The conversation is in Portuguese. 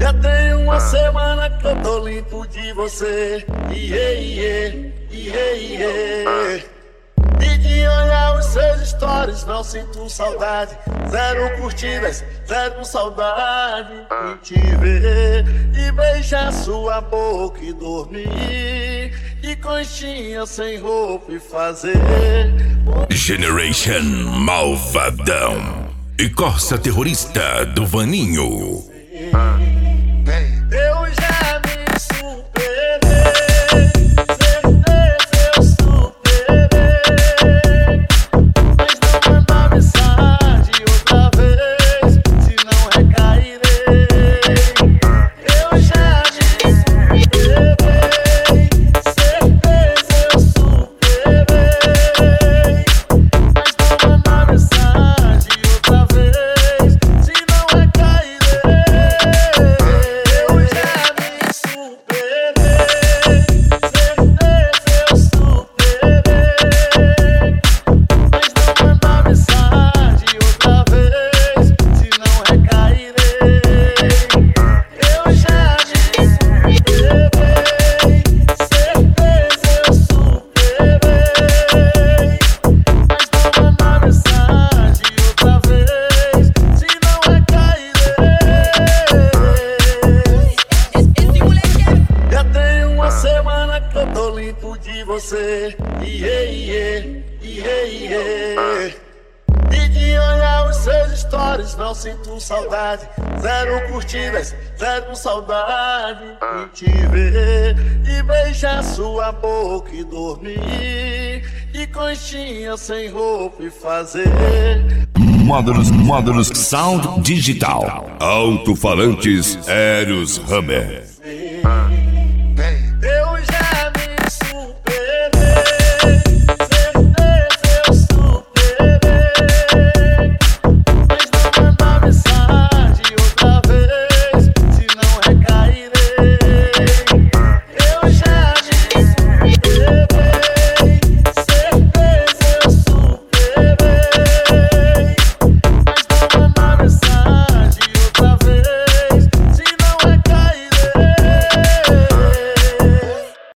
Já tem uma semana que eu tô limpo de você. E de olhar os seus stories não sinto saudade. Zero curtidas, zero saudade de te ver e beijar sua boca e dormir de conchinha sem roupa e fazer Generation Malvadão e Corsa Terrorista do Vaninho. Eu já me superei, certeza eu superei, mas não mandar mensagem outra vez, senão recairei. Eu já me superei, certeza eu superei, mas não mandar mensagem outra vez, senão recairei. Você, E de olhar os seus stories não sinto saudade. Zero curtidas, zero saudade de te ver e beijar sua boca e dormir de conchinha sem roupa e fazer Módulos Sound Digital. Alto-falantes Eros Hammer.